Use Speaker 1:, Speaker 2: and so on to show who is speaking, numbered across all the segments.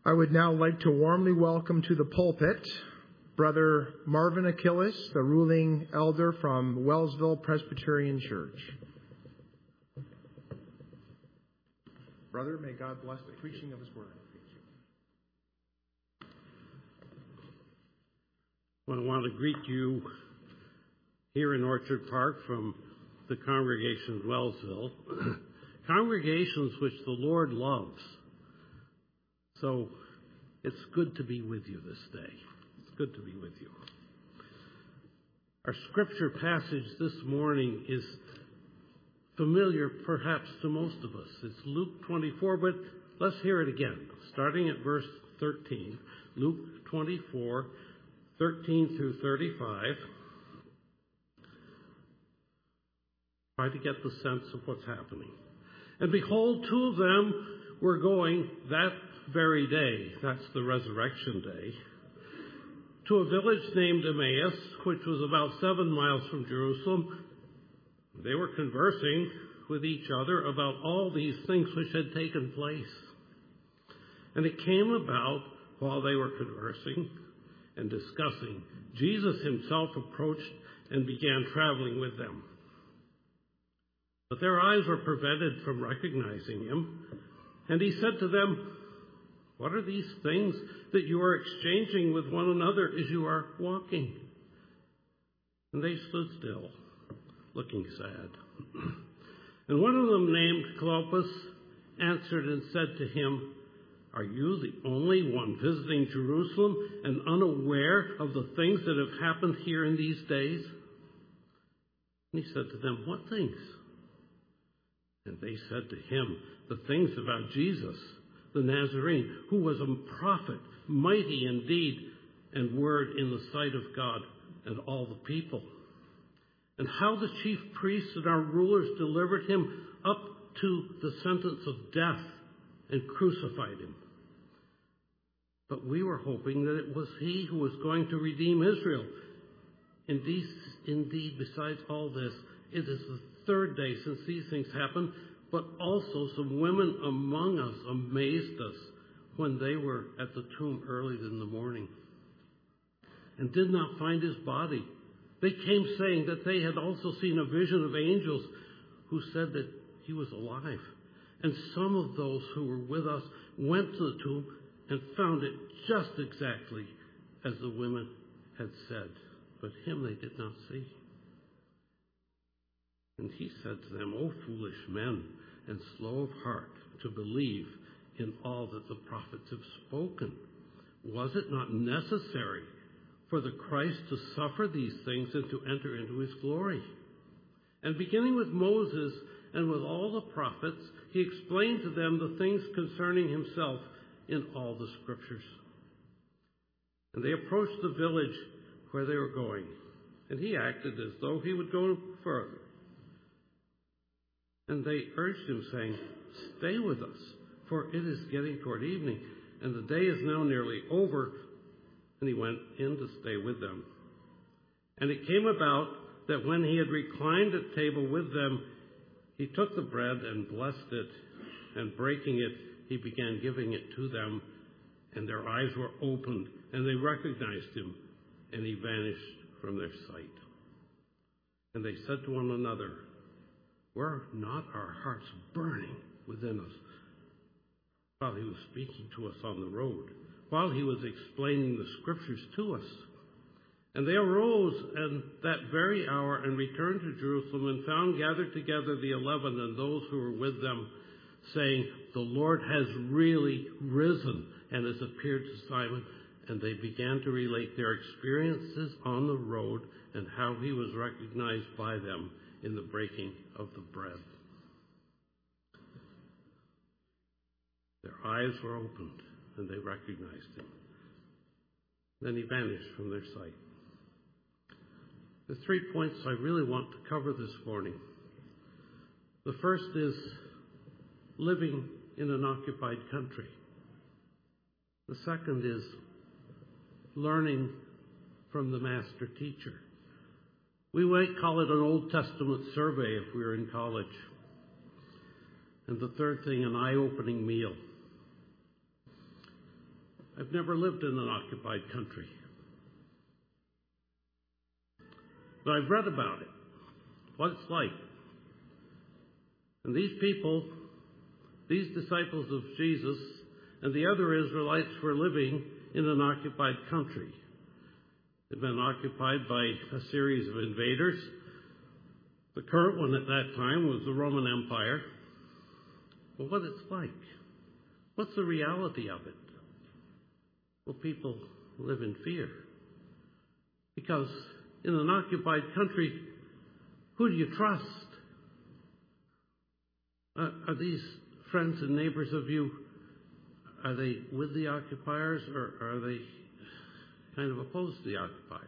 Speaker 1: I would now like to warmly welcome to the pulpit Brother Marvin Achilles, the ruling elder from Wellsville Presbyterian Church. Brother, may God bless the preaching of His word.
Speaker 2: Well, I want to greet you here in Orchard Park from the congregation of Wellsville, congregations which the Lord loves. So it's good to be with you this day. It's good to be with you. Our scripture passage this morning is familiar perhaps to most of us. It's Luke 24, but let's hear it again, starting at verse 13. Luke 24, 13 through 35. Try to get the sense of what's happening. And behold, two of them were going that very day, that's the resurrection day, to a village named Emmaus, which was about 7 miles from Jerusalem. They were conversing with each other about all these things which had taken place. And it came about, while they were conversing and discussing, Jesus himself approached and began traveling with them. But their eyes were prevented from recognizing him. And he said to them, "What are these things that you are exchanging with one another as you are walking?" And they stood still, looking sad. And one of them, named Cleopas, answered and said to him, "Are you the only one visiting Jerusalem and unaware of the things that have happened here in these days?" And he said to them, "What things?" And they said to him, "The things about Jesus, the Nazarene, who was a prophet, mighty in deed and word in the sight of God and all the people. And how the chief priests and our rulers delivered him up to the sentence of death and crucified him. But we were hoping that it was he who was going to redeem Israel. Indeed, besides all this, it is the third day since these things happened, but also some women among us amazed us when they were at the tomb early in the morning and did not find his body. They came saying that they had also seen a vision of angels who said that he was alive. And some of those who were with us went to the tomb and found it just exactly as the women had said, but him they did not see." And he said to them, "O foolish men, and slow of heart to believe in all that the prophets have spoken. Was it not necessary for the Christ to suffer these things and to enter into his glory?" And beginning with Moses and with all the prophets, he explained to them the things concerning himself in all the scriptures. And they approached the village where they were going, and he acted as though he would go further. And they urged him, saying, "Stay with us, for it is getting toward evening, and the day is now nearly over." And he went in to stay with them. And it came about that when he had reclined at table with them, he took the bread and blessed it, and breaking it, he began giving it to them. And their eyes were opened, and they recognized him, and he vanished from their sight. And they said to one another, "Were not our hearts burning within us while he was speaking to us on the road, while he was explaining the scriptures to us?" And they arose at that very hour and returned to Jerusalem and found gathered together the 11 and those who were with them, saying, "The Lord has really risen and has appeared to Simon." And they began to relate their experiences on the road and how he was recognized by them in the breaking of the bread. Their eyes were opened, and they recognized him. Then he vanished from their sight. The 3 points I really want to cover this morning. The first is living in an occupied country. The second is learning from the master teacher. We might call it an Old Testament survey if we were in college. And the third thing, an eye-opening meal. I've never lived in an occupied country. But I've read about it, what it's like. And these people, these disciples of Jesus, and the other Israelites were living in an occupied country. They'd been occupied by a series of invaders. The current one at that time was the Roman Empire. But what it's like, what's the reality of it? Well, people live in fear. Because in an occupied country, who do you trust? Are these friends and neighbors of you, are they with the occupiers, or are they kind of opposed to the occupiers?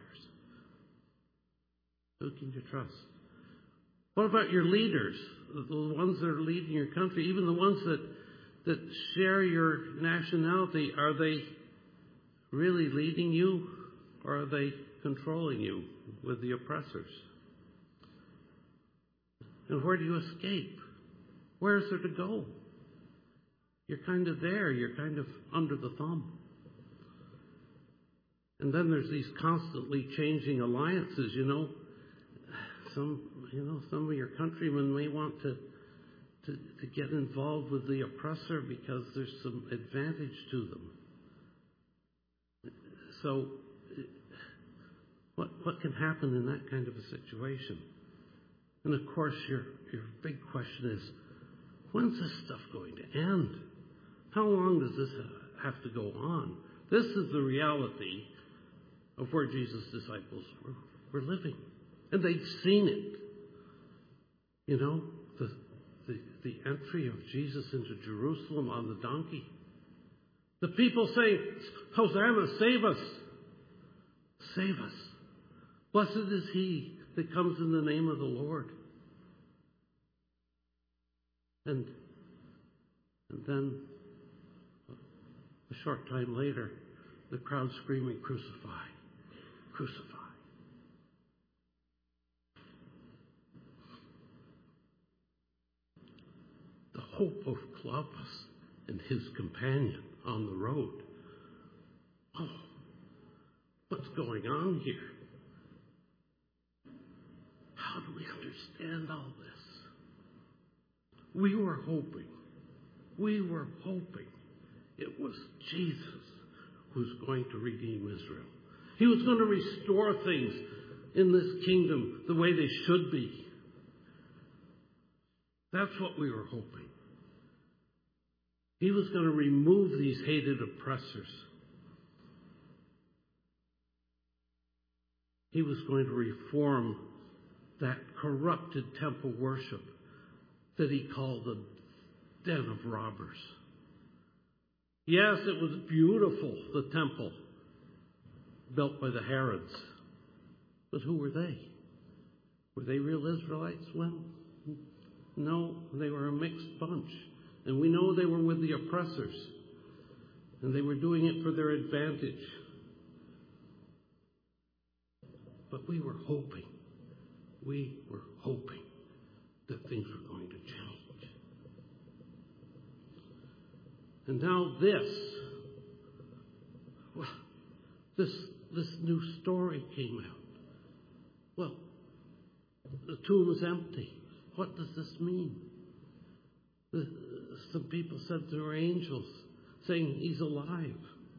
Speaker 2: Who can you trust? What about your leaders, the ones that are leading your country, even the ones that share your nationality? Are they really leading you, or are they controlling you with the oppressors? And where do you escape? Where is there to go? You're kind of there. You're kind of under the thumb. And then there's these constantly changing alliances, Some of your countrymen may want to get involved with the oppressor because there's some advantage to them. So what can happen in that kind of a situation? And of course, your big question is, when's this stuff going to end? How long does this have to go on? This is the reality of where Jesus' disciples were living. And they'd seen it. The entry of Jesus into Jerusalem on the donkey. The people saying, Hosanna, save us. Save us. Blessed is he that comes in the name of the Lord. And then, a short time later, the crowd screaming, crucify, crucify. The hope of Cleopas and his companion on the road. Oh, what's going on here? How do we understand all this? We were hoping it was Jesus who was going to redeem Israel. He was going to restore things in this kingdom the way they should be. That's what we were hoping. He was going to remove these hated oppressors. He was going to reform that corrupted temple worship that he called the den of robbers. Yes, it was beautiful, the temple built by the Herods. But who were they? Were they real Israelites? Well, no, they were a mixed bunch. And we know they were with the oppressors. And they were doing it for their advantage. But we were hoping that things were going to change. And now this new story came out. Well, the tomb is empty. What does this mean? Some people said there were angels saying he's alive.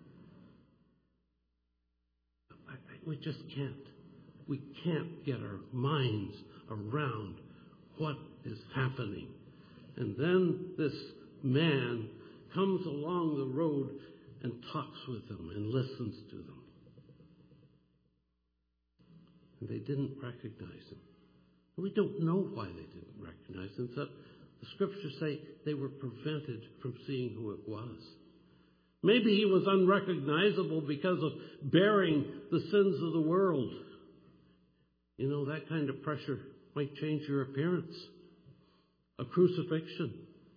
Speaker 2: We just can't. We can't get our minds around what is happening. And then this man comes along the road and talks with them and listens to them. And they didn't recognize him. We don't know why they didn't recognize him. So the scriptures say they were prevented from seeing who it was. Maybe he was unrecognizable because of bearing the sins of the world. That kind of pressure might change your appearance. A crucifixion.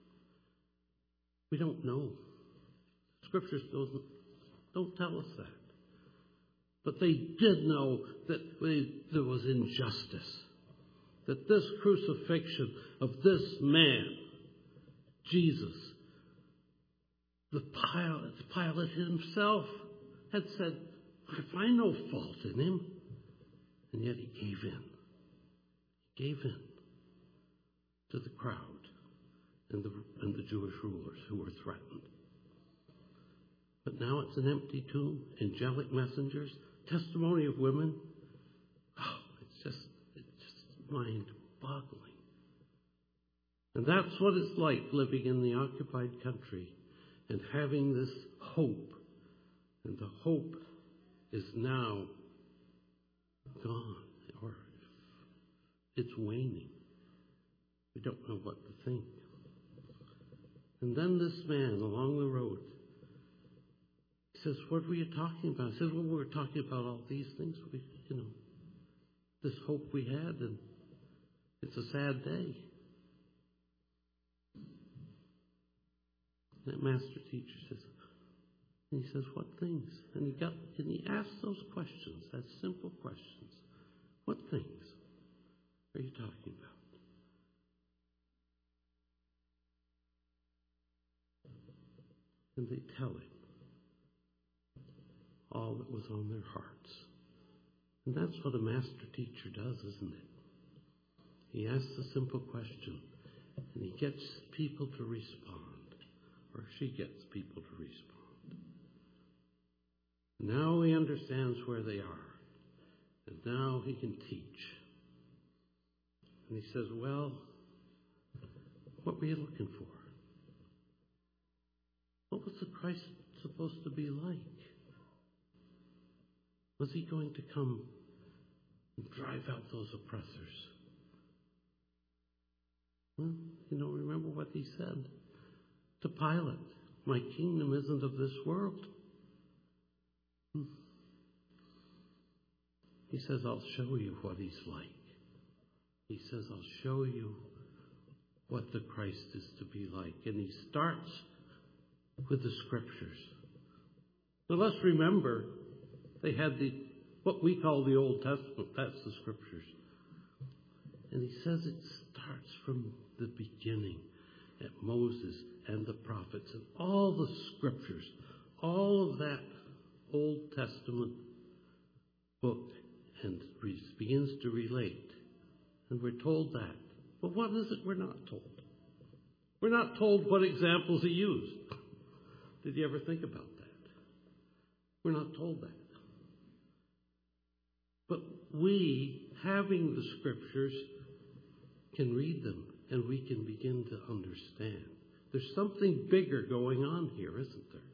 Speaker 2: We don't know. Scriptures don't tell us that. But they did know that there was injustice. That this crucifixion of this man, Jesus, Pilate himself had said, I find no fault in him. And yet he gave in. He gave in to the crowd and the Jewish rulers who were threatened. But now it's an empty tomb, angelic messengers, testimony of women. Oh, it's just mind-boggling. And that's what it's like living in the occupied country and having this hope. And the hope is now gone, or it's waning. We don't know what to think. And then this man along the road, he says, what were you talking about? I said, well, we were talking about all these things. This hope we had, and it's a sad day. That master teacher says, and he says, what things? And he asked those questions, that simple questions. What things are you talking about? And they tell him all that was on their hearts. And that's what a master teacher does, isn't it? He asks a simple question, and he gets people to respond, or she gets people to respond. Now he understands where they are, and now he can teach. And he says, well, what were you looking for? What was the Christ supposed to be like? Was he going to come and drive out those oppressors? Well, remember what he said to Pilate. My kingdom isn't of this world. He says, I'll show you what he's like. He says, I'll show you what the Christ is to be like. And he starts with the Scriptures. Now let's remember, they had what we call the Old Testament. That's the Scriptures. And he says it starts from the beginning at Moses and the prophets and all the Scriptures, all of that Old Testament book, and begins to relate. And we're told that. But what is it we're not told? We're not told what examples he used. Did you ever think about that? We're not told that. But we, having the Scriptures, can read them and we can begin to understand. There's something bigger going on here, isn't there?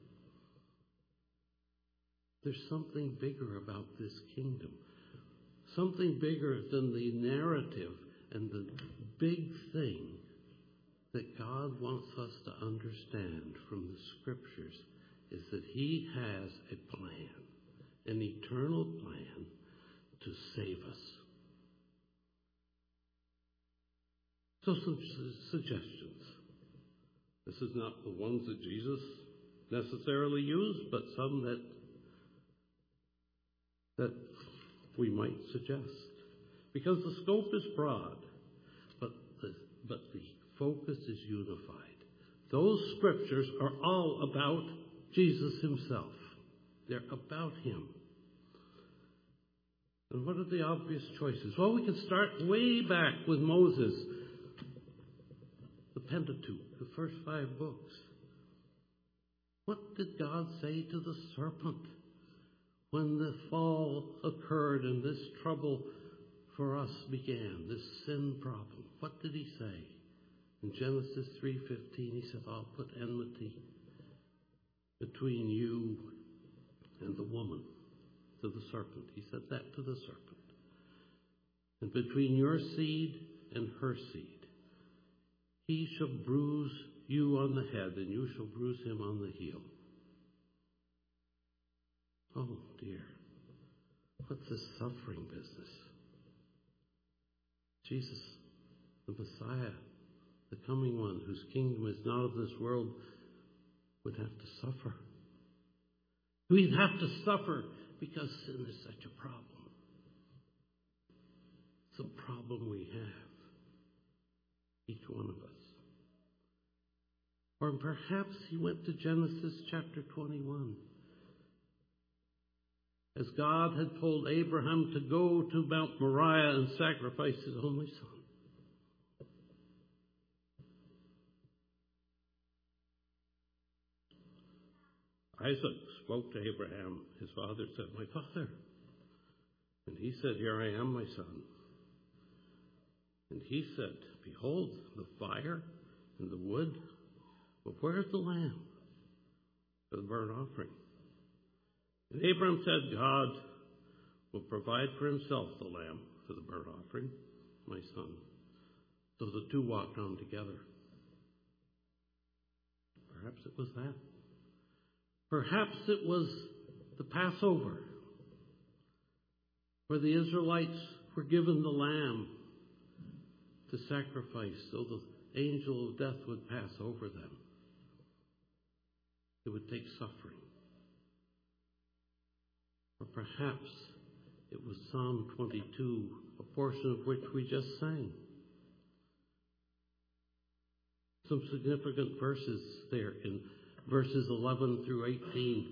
Speaker 2: There's something bigger about this kingdom. Something bigger than the narrative and the big thing that God wants us to understand from the Scriptures is that he has a plan, an eternal plan to save us. So some suggestions. This is not the ones that Jesus necessarily used, but some that we might suggest. Because the scope is broad, but the focus is unified. Those Scriptures are all about Jesus himself. They're about him. And what are the obvious choices? Well, we can start way back with Moses. The Pentateuch, the first 5 books. What did God say to the serpent when the fall occurred and this trouble for us began, this sin problem? What did he say? In Genesis 3:15, he said, I'll put enmity between you and the woman, to the serpent. He said that to the serpent. And between your seed and her seed. He shall bruise you on the head, and you shall bruise him on the heel. Oh, dear. What's this suffering business? Jesus, the Messiah, the coming one, whose kingdom is not of this world, would have to suffer. We'd have to suffer because sin is such a problem. It's a problem we have. Each one of us. Or perhaps he went to Genesis chapter 21. As God had told Abraham to go to Mount Moriah and sacrifice his only son. Isaac spoke to Abraham. His father said, "My father." And he said, "Here I am, my son." And he said, "Behold, the fire and the wood, but where's the lamb for the burnt offering?" And Abraham said, "God will provide for himself the lamb for the burnt offering, my son." So the two walked on together. Perhaps it was that. Perhaps it was the Passover, where the Israelites were given the lamb to sacrifice so the angel of death would pass over them. It would take suffering. Or perhaps it was Psalm 22, a portion of which we just sang. Some significant verses there in verses 11 through 18.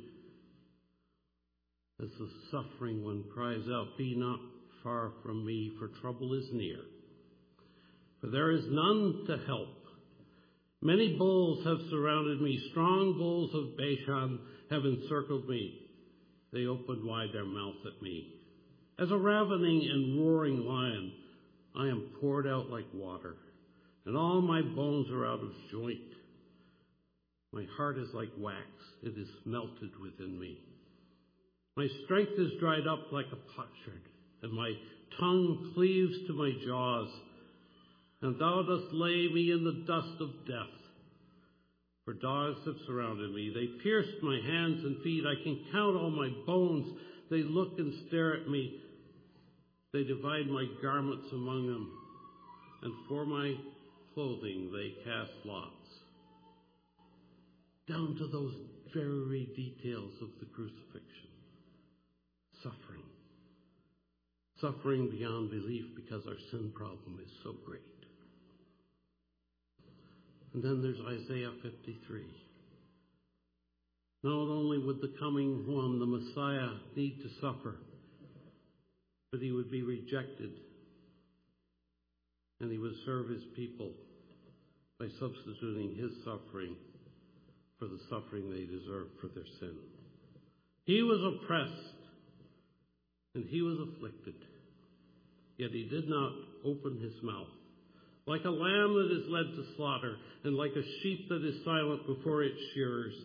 Speaker 2: As the suffering one cries out, "Be not far from me, for trouble is near. For there is none to help. Many bulls have surrounded me. Strong bulls of Bashan have encircled me. They opened wide their mouth at me. As a ravening and roaring lion, I am poured out like water, and all my bones are out of joint. My heart is like wax. It is melted within me. My strength is dried up like a potsherd, and my tongue cleaves to my jaws. And thou dost lay me in the dust of death. For dogs have surrounded me. They pierced my hands and feet. I can count all my bones. They look and stare at me. They divide my garments among them, and for my clothing they cast lots. Down to those very details of the crucifixion. Suffering. Suffering beyond belief because our sin problem is so great. And then there's Isaiah 53. Not only would the coming one, the Messiah, need to suffer, but he would be rejected, and he would serve his people by substituting his suffering for the suffering they deserved for their sin. He was oppressed, and he was afflicted, yet he did not open his mouth. Like a lamb that is led to slaughter, and like a sheep that is silent before its shearers,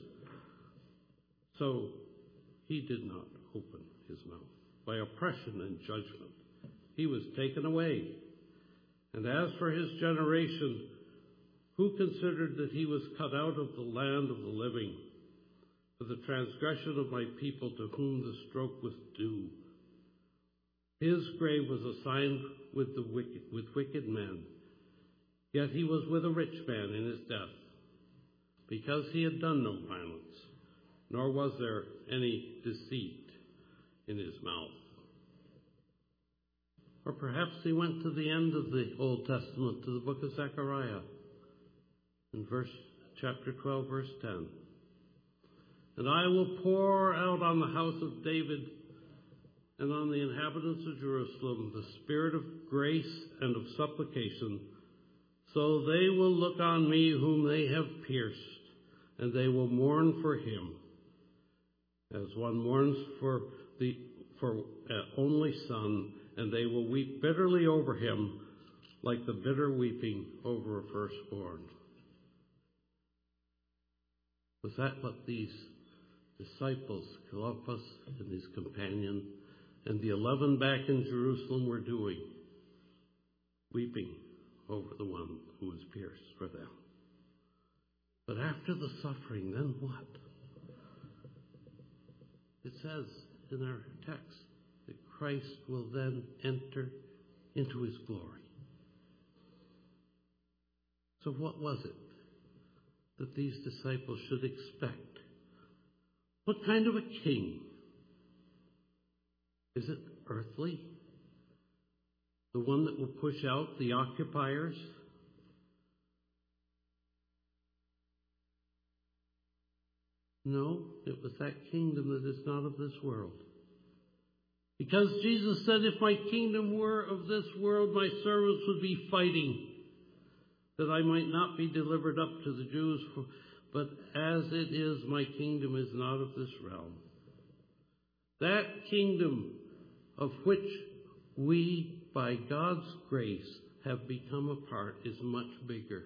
Speaker 2: so he did not open his mouth. By oppression and judgment he was taken away. And as for his generation, who considered that he was cut out of the land of the living, for the transgression of my people to whom the stroke was due? His grave was assigned with wicked men, yet he was with a rich man in his death, because he had done no violence, nor was there any deceit in his mouth. Or perhaps he went to the end of the Old Testament, to the book of Zechariah, in chapter 12, verse 10. And I will pour out on the house of David and on the inhabitants of Jerusalem the spirit of grace and of supplication, so they will look on me whom they have pierced, and they will mourn for him, as one mourns for an only son, and they will weep bitterly over him, like the bitter weeping over a firstborn. Was that what these disciples, Cleopas and his companion, and the 11 back in Jerusalem were doing? Weeping over the one who was pierced for them. But after the suffering, then what? It says in our text that Christ will then enter into his glory. So what was it that these disciples should expect? What kind of a king? Is it earthly? The one that will push out the occupiers? No, it was that kingdom that is not of this world. Because Jesus said, if my kingdom were of this world, my servants would be fighting, that I might not be delivered up to the Jews. But as it is, my kingdom is not of this realm. That kingdom of which we, by God's grace, have become a part is much bigger.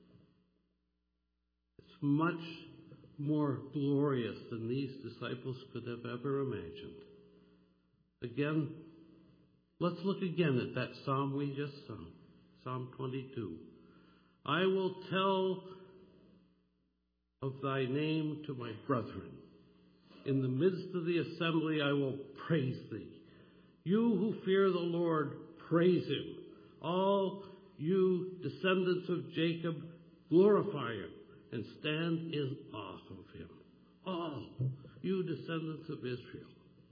Speaker 2: It's much more glorious than these disciples could have ever imagined. Again, let's look again at that psalm we just sung, Psalm 22. I will tell of thy name to my brethren. In the midst of the assembly I will praise thee. You who fear the Lord, praise him. All you descendants of Jacob, glorify him and stand in awe of him. All you descendants of Israel.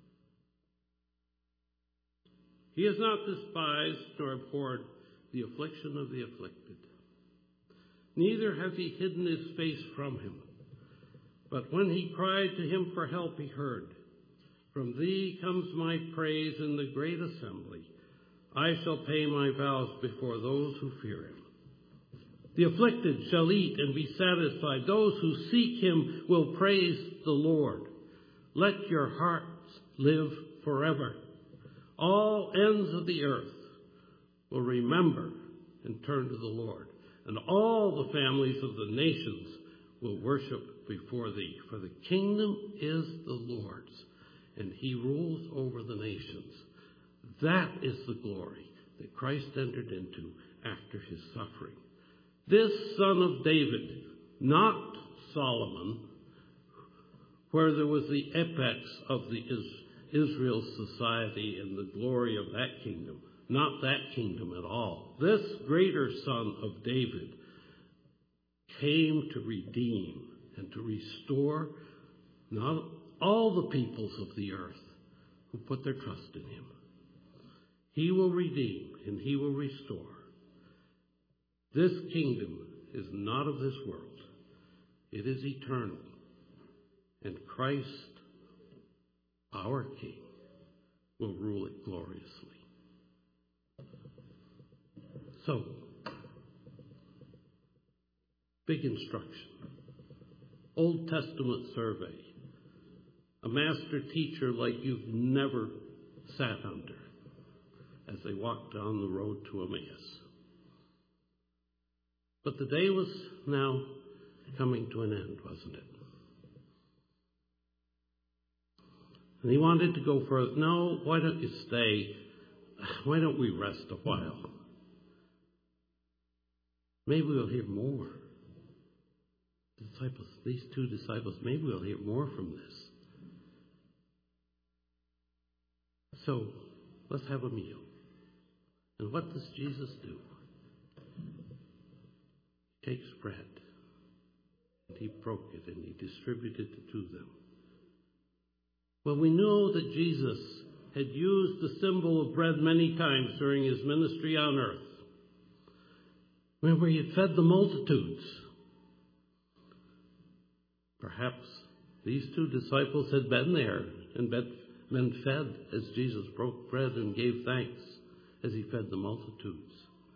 Speaker 2: He has not despised nor abhorred the affliction of the afflicted. Neither has he hidden his face from him. But when he cried to him for help, he heard. From thee comes my praise in the great assembly. I shall pay my vows before those who fear him. The afflicted shall eat and be satisfied. Those who seek him will praise the Lord. Let your hearts live forever. All ends of the earth will remember and turn to the Lord, and all the families of the nations will worship before thee. For the kingdom is the Lord's, and he rules over the nations. That is the glory that Christ entered into after his suffering. This son of David, not Solomon, where there was the apex of the Israel's society and the glory of that kingdom. Not that kingdom at all. This greater son of David came to redeem and to restore not all the peoples of the earth who put their trust in him. He will redeem and he will restore. This kingdom is not of this world. It is eternal. And Christ, our King, will rule it gloriously. So, big instruction. Old Testament survey. A master teacher like you've never sat under as they walked down the road to Emmaus. But the day was now coming to an end, wasn't it? And he wanted to go further. No, why don't you stay? Why don't we rest a while? Maybe we'll hear more. Disciples, these two disciples, maybe we'll hear more from this. So, let's have a meal. And what does Jesus do? He takes bread, and he broke it, and he distributed it to them. Well, we know that Jesus had used the symbol of bread many times during his ministry on earth. Remember, he had fed the multitudes. Perhaps these two disciples had been there and been fed as Jesus broke bread and gave thanks as he fed the multitudes.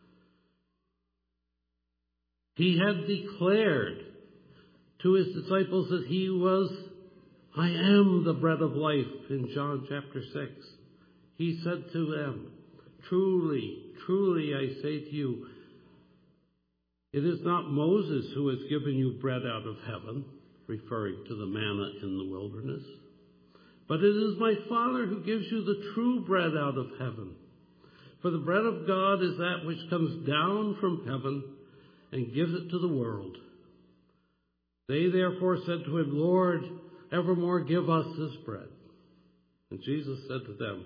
Speaker 2: He had declared to his disciples that he was, I am the bread of life, in John chapter 6. He said to them, truly, truly I say to you, it is not Moses who has given you bread out of heaven, referring to the manna in the wilderness, but it is my Father who gives you the true bread out of heaven. For the bread of God is that which comes down from heaven and gives it to the world. They therefore said to him, Lord, evermore give us this bread. And Jesus said to them,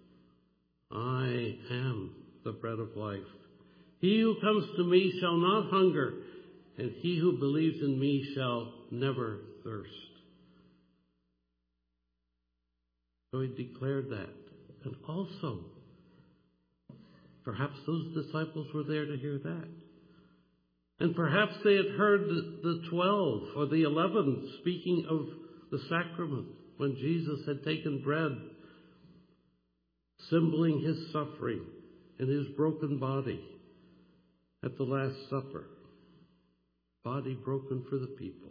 Speaker 2: I am the bread of life. He who comes to me shall not hunger, and he who believes in me shall never thirst. So he declared that. And also, perhaps those disciples were there to hear that. And perhaps they had heard the 12 or the 11 speaking of the sacrament, when Jesus had taken bread, symboling his suffering and his broken body at the Last Supper. Body broken for the people.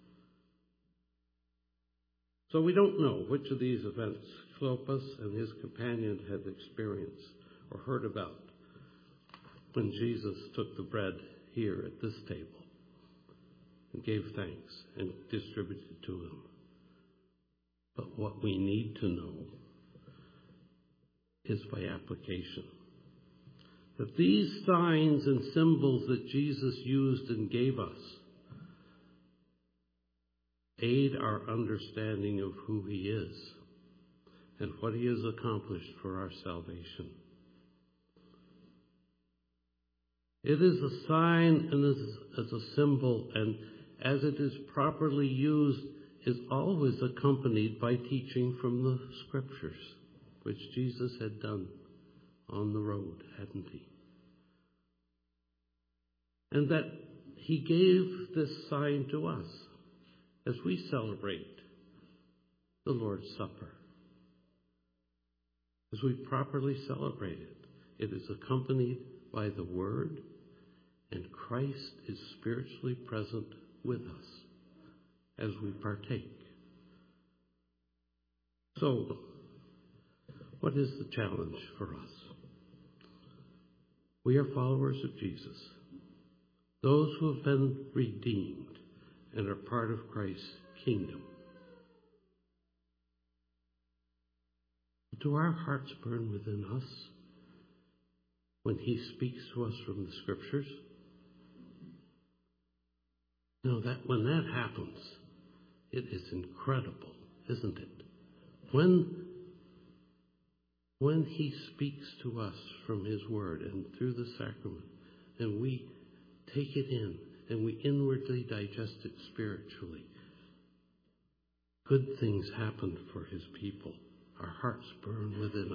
Speaker 2: So we don't know which of these events Cleopas and his companion had experienced or heard about when Jesus took the bread here at this table and gave thanks and distributed to them. But what we need to know is by application that these signs and symbols that Jesus used and gave us aid our understanding of who he is and what he has accomplished for our salvation. It is a sign and as a symbol, and as it is properly used, is always accompanied by teaching from the Scriptures, which Jesus had done on the road, hadn't he? And that he gave this sign to us as we celebrate the Lord's Supper. As we properly celebrate it, it is accompanied by the Word, and Christ is spiritually present with us as we partake. So, what is the challenge for us? We are followers of Jesus, those who have been redeemed and are part of Christ's kingdom. Do our hearts burn within us when he speaks to us from the Scriptures? No, that when that happens, it is incredible, isn't it? When he speaks to us from his word and through the sacrament, and we take it in and we inwardly digest it spiritually, good things happen for his people. Our hearts burn within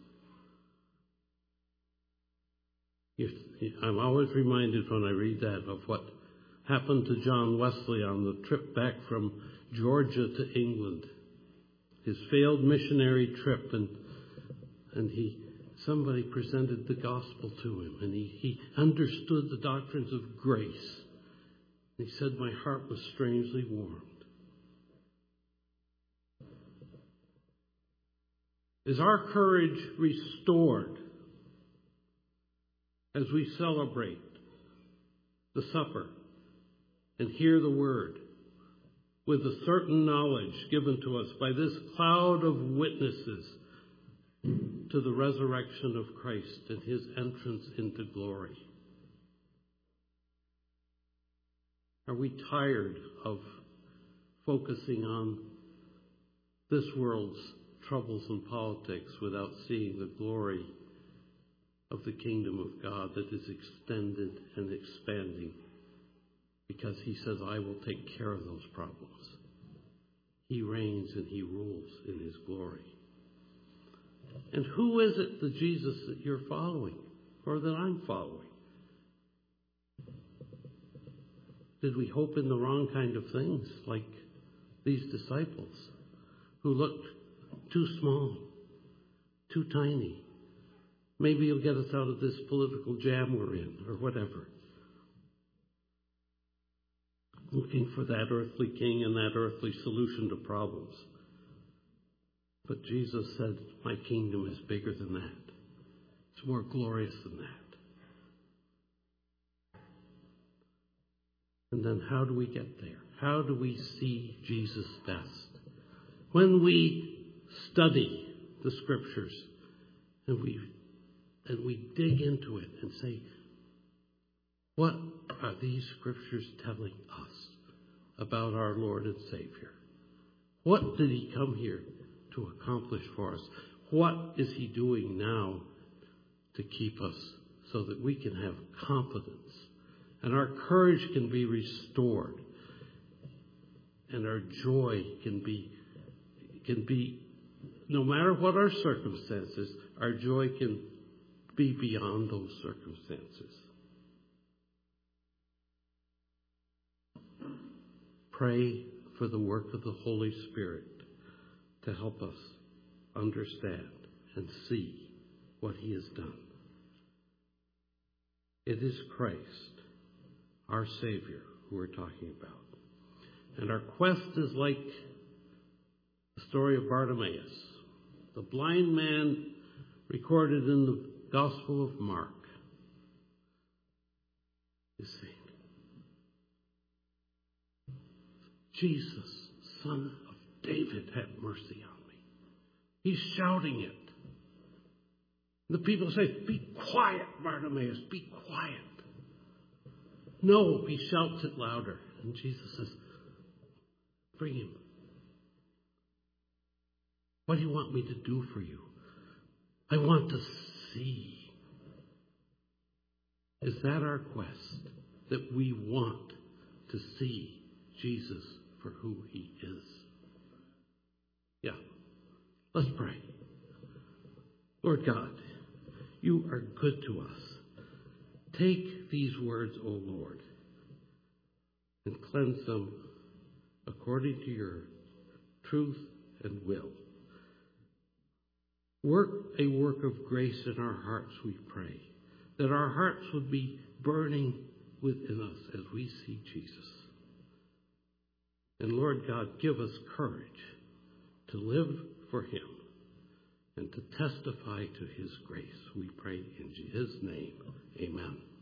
Speaker 2: us. I'm always reminded when I read that of what happened to John Wesley on the trip back from Georgia to England, his failed missionary trip, and somebody presented the gospel to him, and he understood the doctrines of grace. And he said, my heart was strangely warmed. Is our courage restored as we celebrate the supper and hear the word with a certain knowledge given to us by this cloud of witnesses to the resurrection of Christ and his entrance into glory? Are we tired of focusing on this world's troubles and politics without seeing the glory of the kingdom of God that is extended and expanding? Because he says, I will take care of those problems. He reigns and he rules in his glory. And who is it, the Jesus that you're following or that I'm following? Did we hope in the wrong kind of things like these disciples who looked too small, too tiny? Maybe he'll get us out of this political jam we're in or whatever. Looking for that earthly king and that earthly solution to problems. But Jesus said, my kingdom is bigger than that. It's more glorious than that. And then how do we get there? How do we see Jesus best? When we study the Scriptures and we dig into it and say, what are these Scriptures telling us about our Lord and Savior? What did he come here to accomplish for us? What is he doing now to keep us so that we can have confidence and our courage can be restored and our joy can be, no matter what our circumstances, our joy can be beyond those circumstances. Pray for the work of the Holy Spirit to help us understand and see what He has done. It is Christ, our Savior, who we're talking about. And our quest is like the story of Bartimaeus, the blind man recorded in the Gospel of Mark. Is saying, Jesus, Son of David, have mercy on me. He's shouting it. The people say, be quiet, Bartimaeus, be quiet. No, he shouts it louder. And Jesus says, bring him. What do you want me to do for you? I want to see. Is that our quest? That we want to see Jesus for who He is? Yeah. Let's pray. Lord God, You are good to us. Take these words, O Lord, and cleanse them according to Your truth and will. Work a work of grace in our hearts, we pray, that our hearts would be burning within us as we see Jesus. And Lord God, give us courage to live for Him and to testify to His grace. We pray in His name. Amen.